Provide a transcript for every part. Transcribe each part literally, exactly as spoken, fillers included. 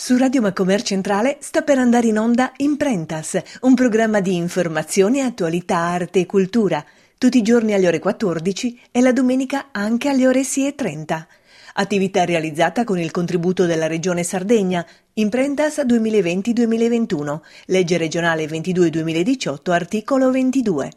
Su Radio Macomer Centrale sta per andare in onda Imprentas, un programma di informazione, attualità, arte e cultura, tutti i giorni alle ore quattordici e la domenica anche alle ore sei e trenta. Attività realizzata con il contributo della Regione Sardegna, Imprentas duemilaventi duemilaventuno, legge regionale ventidue duemiladiciotto, articolo ventidue.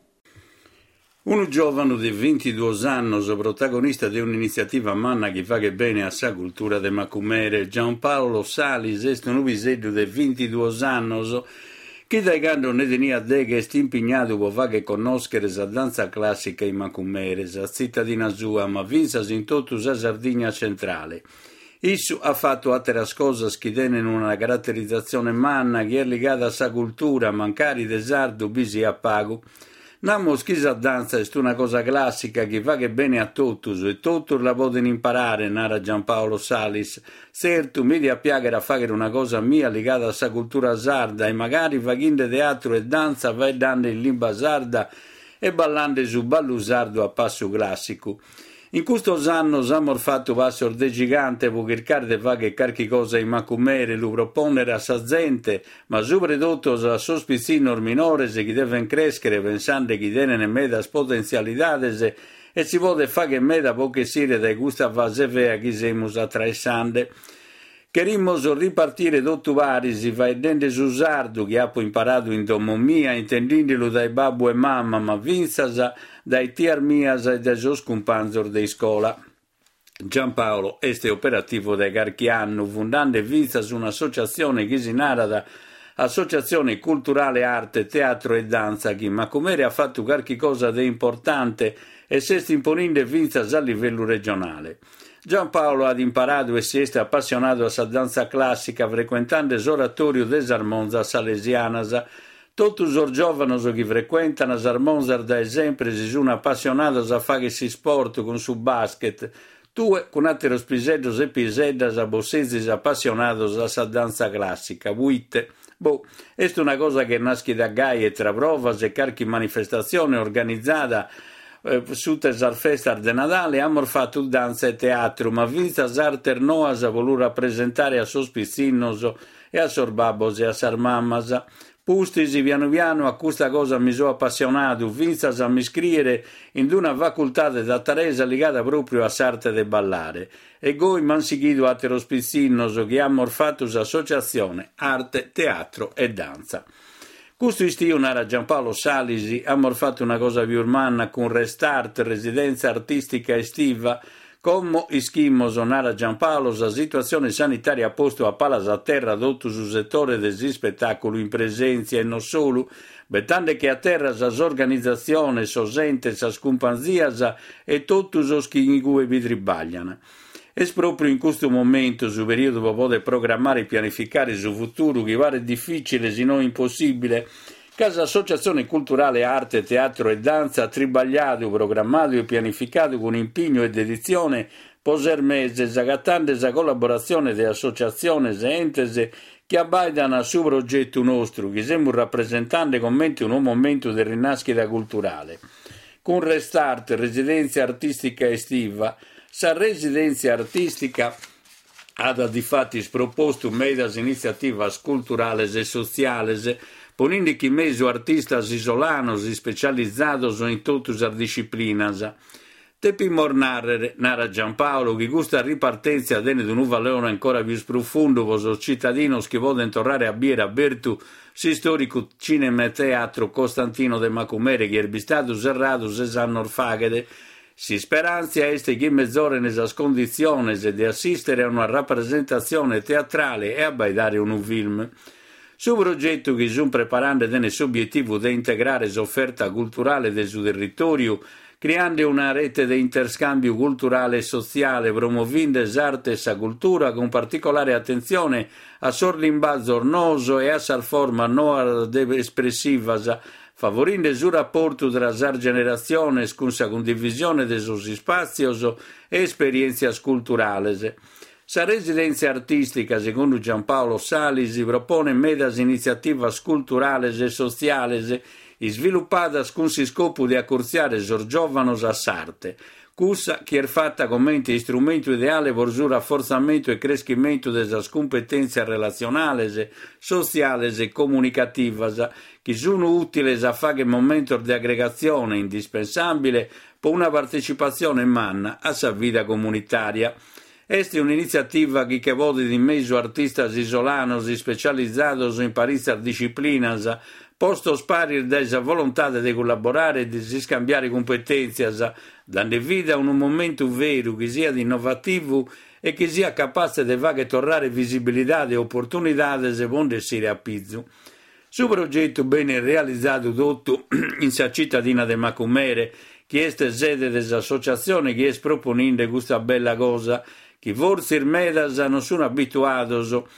Un giovane di ventidue anni, protagonista di un'iniziativa manna che fa che bene a sa cultura de Macumere, Giampaolo Salis, è un uvisello di ventidue anni, che da quando ne tenia de che è impegnato per fare che conoscere la danza classica in Macumere, la cittadina sua, ma vinsa in tutta la Sardegna centrale. Isso ha fatto altre cose che tenen una caratterizzazione manna che è legata a sa cultura, mancari de sardo, bisi a pago. Namo schisa danza è una cosa classica che fa che bene a tutti e tutti la possono imparare, narra Giampaolo Salis. Certo, mi dia piacere a fare una cosa mia legata a sa cultura sarda e magari facendo teatro e danza vai dando in lingua sarda e ballando su ballo sardo a passo classico. In questo anno abbiamo fatto passo de gigante per cercare di fare qualche cosa in Macumere, lo proponere a sa gente, ma soprattutto a sospizzini minori che devono crescere pensando che tenen medas potenzialità e si può fare che meda poche sire da questa fase vea che siamo attraversando. Queremmo ripartire tutto vari, si fa dente su sardo che ha imparato in domo mia, intendendolo dai babbo e mamma, ma vinsasa dai tiar mias e dai suoi compagni di scuola. Giampaolo è operativo da qualche anno, fondando e vinsasa un'associazione che si narra Associazione Culturale Arte, Teatro e Danza, che Macumere ha fatto qualche cosa di importante e si sta imponendo e vinsasa a livello regionale. Giampaolo ha imparato e si è appassionato a sa danza classica frequentando l'oratorio de Sarmonza salesianas. Tutti i giovani che frequentano Sarmonza da esempio si sono appassionati a fare questo sport con su basket. Due con altri spiselli e piseddas a bossezzi appassionati a sa danza classica. Vuite. Boh, è una cosa che nasce da gai e tra provas e qualche manifestazione organizzata su la festa de Natale abbiamo fatto danza e teatro, ma vinta sarter noas a voluto rappresentare a sospizzinos e a sorbabos e a sarmammas. Pustisi piano piano a questa cosa mi sono appassionato, vinta a mi iscrivere in una facoltà da Teresa legata proprio a sarte de ballare. E goi man seguito a terospizzinos che abbiamo fatto l'associazione Arte, Teatro e Danza. Questo istio narra Giampaolo Salisi, abbiamo fatto una cosa più umana con Restart, residenza artistica estiva, come ischimmo narra Giampaolo, la situazione sanitaria a posto a palas a terra tutto sul settore del spettacolo in presenza e non solo, bettande che a terra sa organizzazione, sosente, sa scumpanzias e tutti os che in cui vi tribagliano. È proprio in questo momento, su periodo per poter programmare e pianificare il futuro, che pare difficile, se non impossibile, che l'Associazione Culturale Arte, Teatro e Danza ha tribagliato, programmato e pianificato con impegno e dedizione poser mese, zagattando la collaborazione delle associazioni e entes che abbaidano al suo progetto nostro, che sembra rappresentare commenti un momento di rinascita culturale. Con Restart, residenza artistica estiva, sa residenza artistica ha difatti proposto medas iniziativas culturales e sociales, ponendo che meso artistas isolanos e specializzados in tutte le disciplinas. Tepimor narrare, narra Giampaolo, che questa ripartenza tiene di un valore ancora più profondo per i cittadini che vogliono tornare a Biera Bertu, si storico cinema e teatro Costantino de Macumere, che è stato serrato sei anni fagede. Si speranza è che mezz'ora nella condizione di assistere a una rappresentazione teatrale e abbaidare un film. Su progetto che sono preparando tiene l'obiettivo di integrare l'offerta culturale del suo territorio, creando una rete di interscambio culturale e sociale, promuovendo l'arte e la cultura con particolare attenzione a sorlimbazzo ornoso e a sal forma no espressiva, favorendo il rapporto tra le generazioni con la condivisione dei suoi spazi e esperienze culturali. La residenza artistica, secondo Giampaolo Salisi, propone medas iniziative culturali e sociali sviluppate con il scopo di accorciare i giovani a s'arte, Cussa chi è fatta commenti strumento ideale per il rafforzamento e crescimento delle competenze relazionali, sociali e comunicative, che sono utili a fare momento di aggregazione indispensabile per una partecipazione manna a sa vita comunitaria. Esta è un'iniziativa che che vuole di mezzo artistas isolanos specializzados in parizia disciplinas, posto sparir della volontà di collaborare e di scambiare competenze, dando vita a un momento vero che sia innovativo e che sia capace di fare tornare visibilità e opportunità secondo essere a pizzo. Su progetto bene realizzato tutto in sa cittadina di Macumere, che è sede dell'associazione che è proponendo questa bella cosa, che forse i medas non sono abituati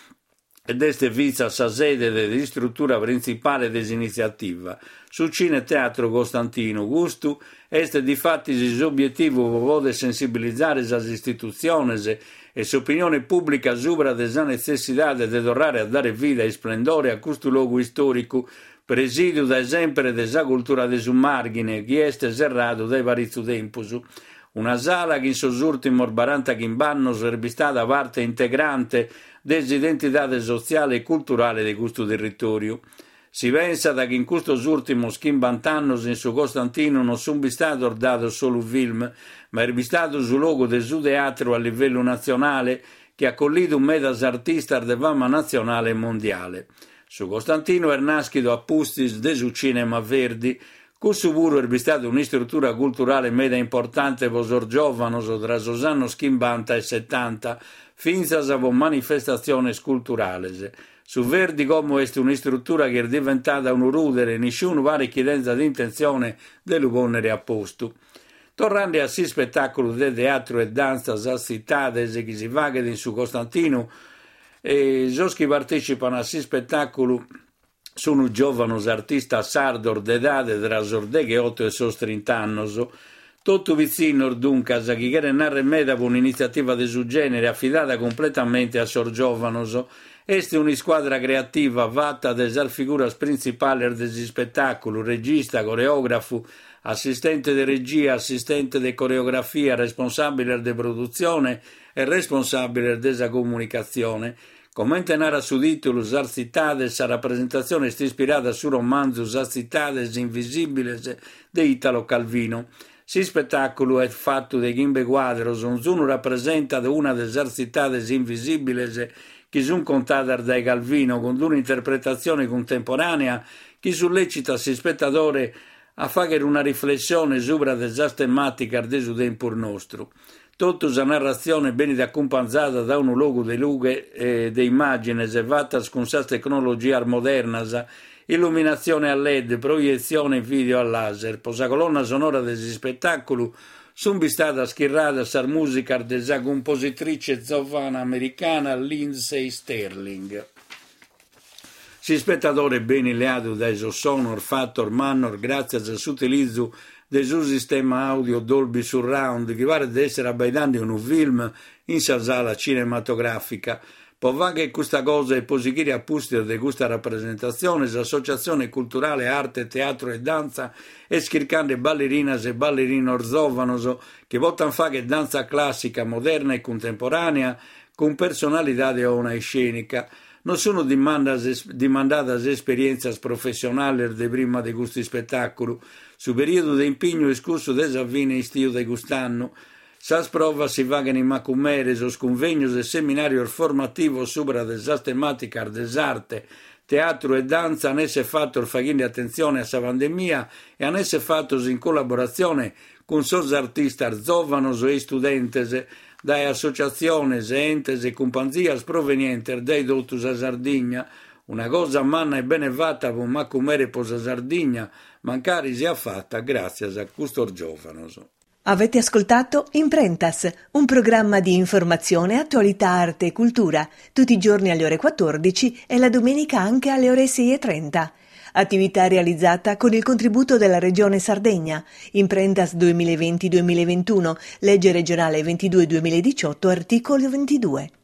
ed este vizza sa sede di struttura principale dell'iniziativa. Su Cine Teatro Costantino Gustu, este di fatti l'obiettivo vuole sensibilizzare le istituzioni e l'opinione pubblica sopra della necessità di tornare a dare vita e splendore a questo luogo storico, presidio da esempio della cultura desummargine, che è serrato dai vari tempus. Una sala che in sos ultimos quaranta anni sarebbe stata parte integrante dell'identità sociale e culturale di questo territorio. Si pensa che in questi ultimi cinquanta anni in su Costantino non sono stato dato solo film, ma è stato sul luogo del suo teatro a livello nazionale che ha accolito un medas artista di fama nazionale e mondiale. Su Costantino è nascido a Pustis de su cinema Verdi. Questo pure è stata una struttura culturale meda importante per i giovani tra gli anni cinquanta e settanta, fino a manifestazioni culturali. Su Verdi come è una struttura che è diventata un rudere, nessuno pare chiedere di intenzione di ponere a posto. Tornando a si spettacolo di teatro e danza assistite che si vagano su Costantino, e i che partecipano a si spettacolo sono giovani artisti sardi d'età tra i otto e i trenta anni. Tutto vicino dunque a chi chiede narrare meda per un'iniziativa di questo genere affidata completamente a sor giovani. È una squadra creativa fatta dalle figure principali degli spettacoli, regista, coreografo, assistente di regia, assistente di coreografia, responsabile di produzione e responsabile della comunicazione. Come narra su titolo Zarzitades, la rappresentazione è ispirata sul romanzo Zarzitades Invisibiles di Italo Calvino. Si spettacolo è fatto di Gimbe Quadros, uno rappresenta una delle Zarzitades Invisibiles che sono contate da Calvino con un'interpretazione contemporanea che sollecita il spettatore a fare una riflessione sopra delle tematiche del suo tempo nostro. Tutta la narrazione viene accompagnata da un logo di lughe e di immagini fatte con la tecnologia moderna, illuminazione a L E D, proiezione video a laser. Per la colonna sonora del spettacolo sono state schierate la musica della compositrice zofana americana Lindsay Sterling. Si spettatore ben leato dai sonor factor manor grazie all'utilizzo del suo sistema audio Dolby Surround che pare di essere abbaidando un film in sala cinematografica. Può che questa cosa è positiva apposta di questa rappresentazione, l'associazione culturale arte, teatro e danza e schircando ballerinas e ballerini orzovanos che vogliono fare danza classica, moderna e contemporanea con personalità di una scenica. Non sono dimandate esperienze professionali di prima di questi spettacoli. Su periodo di impegno escurso desavvine in stio di quest'anno, sas prova si vagano in Macumere, sos convegnos e seminario formativo sopra delle tematiche dell'arte, teatro e danza, hanno essere fatto facendo attenzione a questa pandemia e hanno essere fatto in collaborazione con sos artisti giovanos e studenti dalle associazioni, entes e compagnie provenienti dai dotus a Sardegna. Una cosa manna e bene fatta con Macumere per la Sardegna, mancari sia fatta grazie a questo giovanos. Avete ascoltato Imprentas, un programma di informazione, attualità, arte e cultura, tutti i giorni alle ore quattordici e la domenica anche alle ore sei e trenta. Attività realizzata con il contributo della Regione Sardegna. Imprentas duemilaventi duemilaventuno, legge regionale ventidue duemiladiciotto, articolo ventidue.